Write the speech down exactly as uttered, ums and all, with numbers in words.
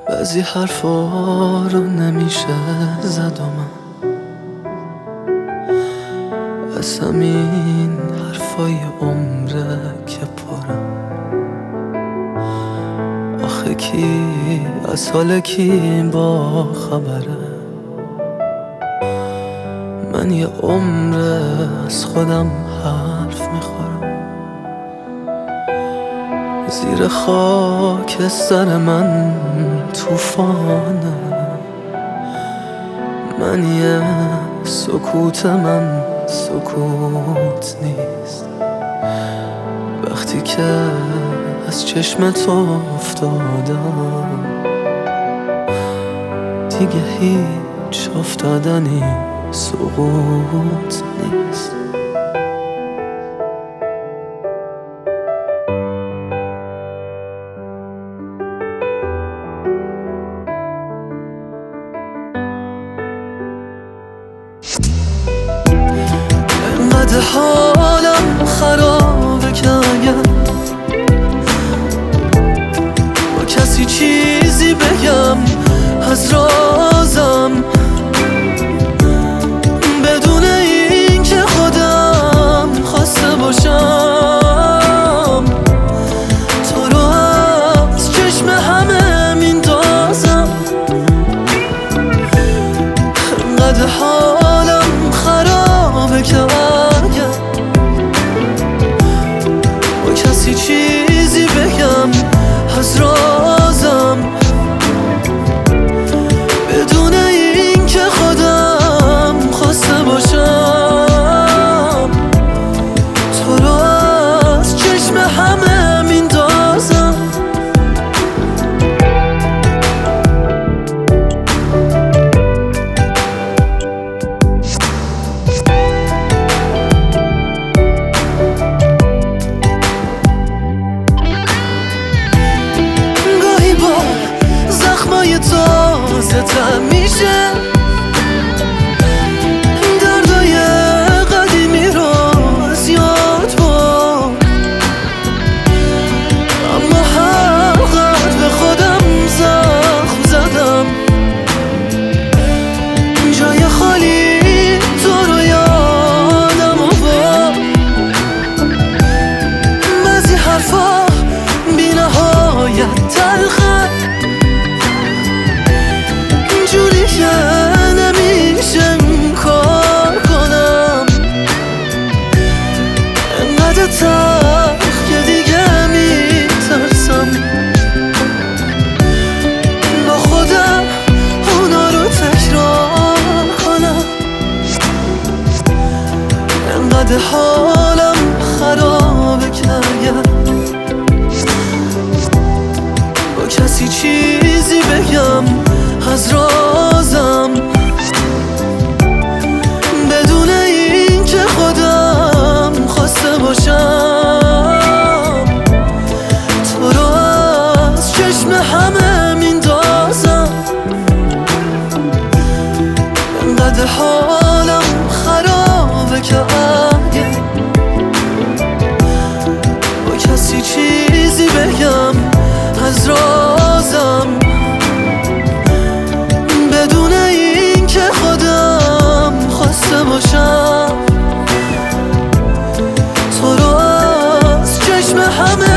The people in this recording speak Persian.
بعضی حرفا رو نمیشه زد و من از همین حرفای عمره که پرم. آخه کی از حال کی با خبره؟ من یه عمره از خودم حرف میخورم. زیر خاک سر من توفانه. من یه سکوت من سکوت نیست. وقتی که از چشم تو افتادم دیگه هیچ افتادنی سقوط نیست. انقدر حالم خرابه که اگر با کسی چیزی بگم از رازم، بدون این که خودم خواسته باشم، تو رو از چشم همه میندازم. انقدر حالم خرابه که اگر با کسی چیزی بگم از رازم، بدون این که خودم خواسته باشم، تو رو از چشم همه میندازم. گاهی با زخمای تازه تر میشه، دردای قدیمی رو از یاد بر، اما هر قدر به خودم زخم زدم، جای خالی تو رو یادم آورد. بعضی حرفا بی نهایت تلخه، جوری که نمیشه کار کنم. انقدر تلخ که دیگه میترسم با خودم اونا رو تکرار کنم. انقدر حالم خرابه که اگر با کسی چیزی بگم از رازم، بدون این که خودم خواسته باشم، تو رو از چشم همه میندازم. انقدر حالم خرابه که اگه با کسی چیزی بگم از رازم، بدون این که خودم خواسته باشم، تو رو از چشم همه